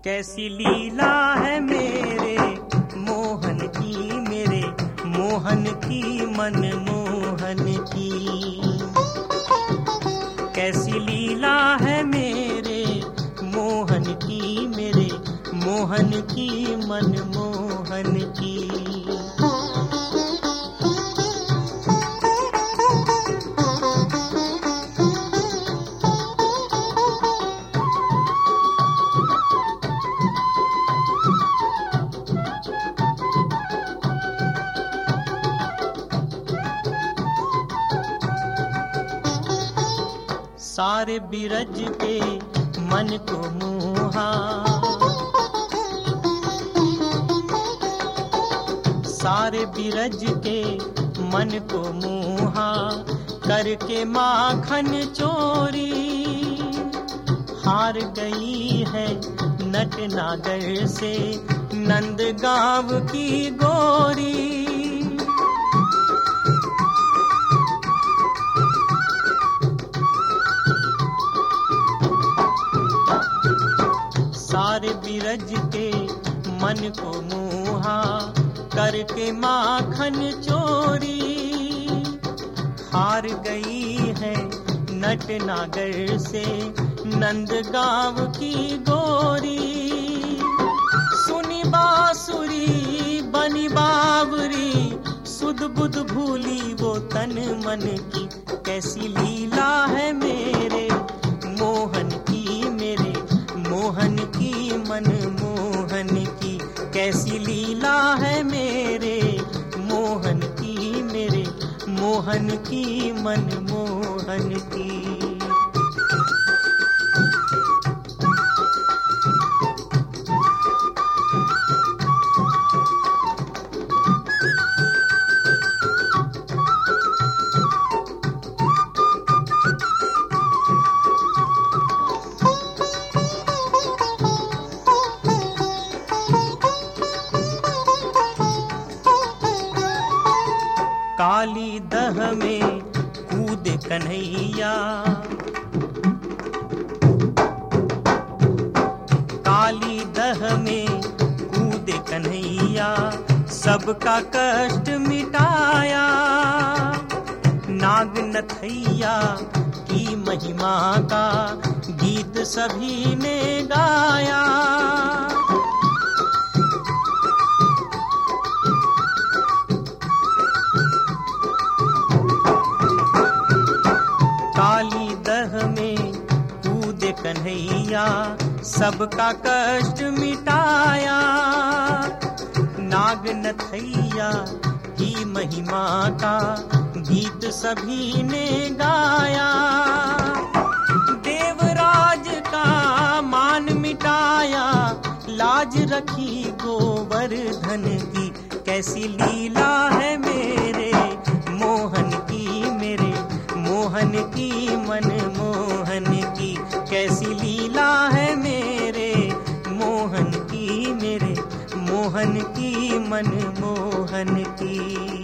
कैसी लीला है मेरे मोहन की मनमोहन की। कैसी लीला है मेरे मोहन की मनमोहन की। सारे बिरज के मन को मोहा, सारे बिरज के मन को मोहा, करके माखन चोरी। हार गई है नट नागर से नंद गांव की गोरी। सारे बिरज के मन को मोहा, करके माखन चोरी। हार गई है नट नागर से नंद गांव की गोरी। सुनी बांसुरी बनी बावरी, सुध बुध भूली वो तन मन की। कैसी लीला है मेरे मोहन की मनमोहन की। कैसी लीला है मेरे मोहन की मनमोहन की। काली दह में कूदे कन्हैया, काली दह में कूदे कन्हैया, सबका कष्ट मिटाया। नाग नथैया की महिमा का गीत सभी ने गाया। काली दह में कूदे कन्हैया, सबका कष्ट मिटाया। नाग नथैया की महिमा का गीत सभी ने गाया। देवराज का मान मिटाया, लाज रखी गोवर्धन की। कैसी लीला है मेरे मोहन की मनमोहन की। कैसी लीला है मेरे मोहन की मनमोहन की।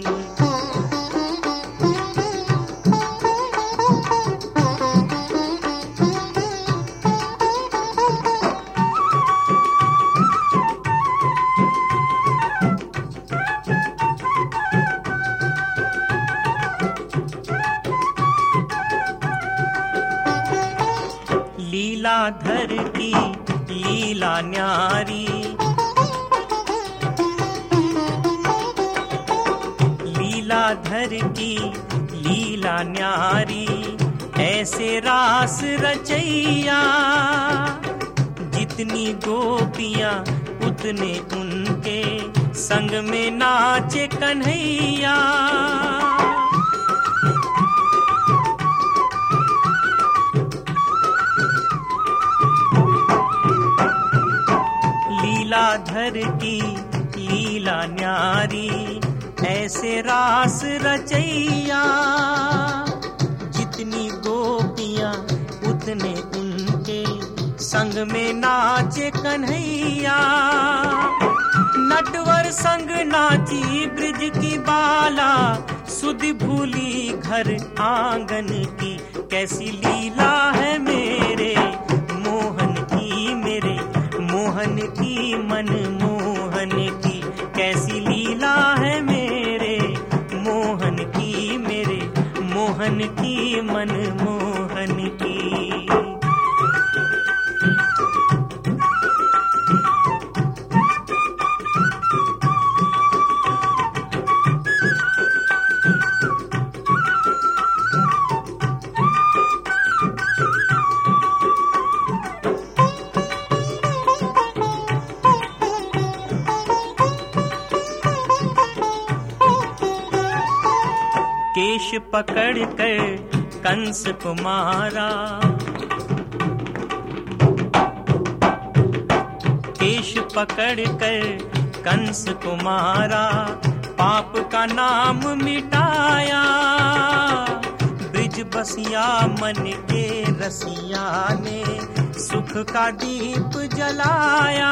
लीलाधर की लीला न्यारी, लीलाधर की लीला न्यारी, ऐसे रास रचैया। जितनी गोपियां उतने उनके संग में नाचे कन्हैया। लीलाधर की लीला न्यारी, ऐसे रास रचैया। जितनी गोपियां उतने उनके संग में नाचे कन्हैया। नटवर संग नाची ब्रिज की बाला, सुध भूली घर आंगन की। कैसी लीला है मेरे मोहन मोहन की मनमोहन की कैसी लीला है मेरे मोहन की, मेरे मोहन की मनमोहन की। केश पकड़ कर कंस को मारा, केश पकड़ कर कंस को मारा, पाप का नाम मिटाया, ब्रिज बसिया मन के रसिया ने सुख का दीप जलाया।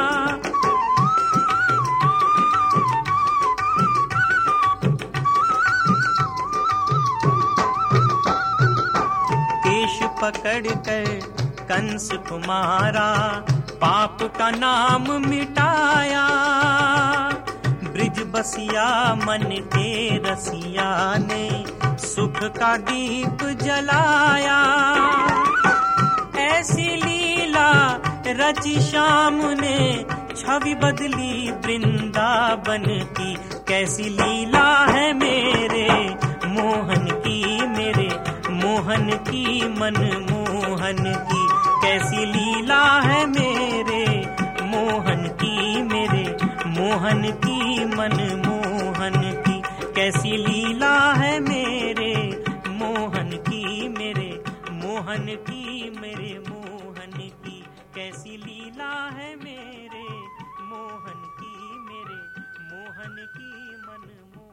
पकड़ कर कंस को मारा, पाप का नाम मिटाया, ब्रिज बसिया मन के रसिया ने सुख का दीप जलाया। ऐसी लीला रची श्याम ने छवि बदली वृंदावन की, कैसी लीला है मेरे मोहन की, मेरे मोहन की मनमोहन की कैसी लीला है मेरे मोहन की, मेरे मोहन की मनमोहन की कैसी लीला है मेरे मोहन की, मेरे मोहन की, मेरे मोहन की कैसी लीला है मेरे मोहन की, मेरे मोहन की मनमोहन।